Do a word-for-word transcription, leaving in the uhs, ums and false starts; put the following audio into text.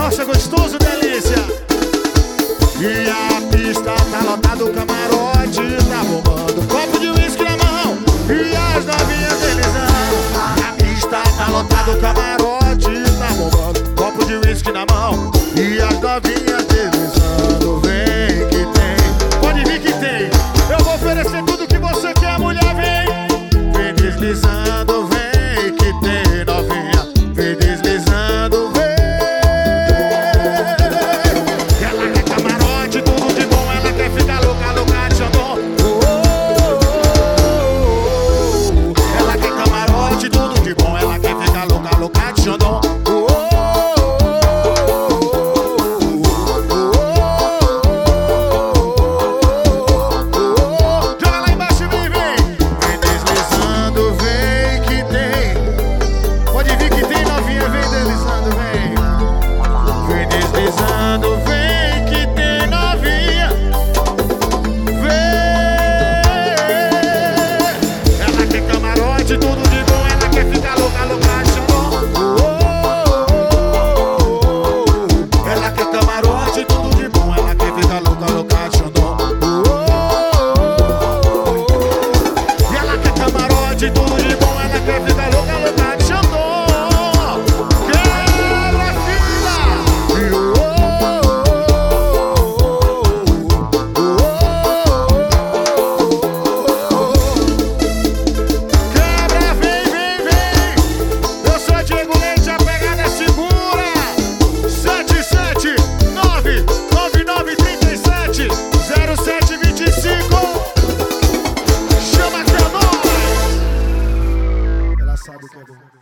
gosta, gostoso, delícia. E a pista tá lotada, o camarote tá bombando, copo de uísque na mão e as novinhas deslizando. A pista tá lotada, o camarote tá bombando, copo de uísque na mão e as novinhas deslizando. Vem que tem, pode vir que tem. Eu vou oferecer tudo que você quer, mulher, vem. Vem deslizando, vem que tem, novinha. Vem deslizando, vem. Ela quer camarote, tudo de bom, ela quer ficar louca, louca de xandão. Oh, oh, oh. Ela quer camarote, tudo de bom, ela quer ficar louca, louca de xandão. Vem que tem, novinha. Vem. Ela quer camarote, tudo de bom, ela quer ficar louca, louca de xandão. Ela quer camarote, tudo de bom, ela quer ficar louca, louca de xandão. E ela quer camarote, tudo de bom, ela quer ficar louca, louca de xandão. Sabe o que é bom.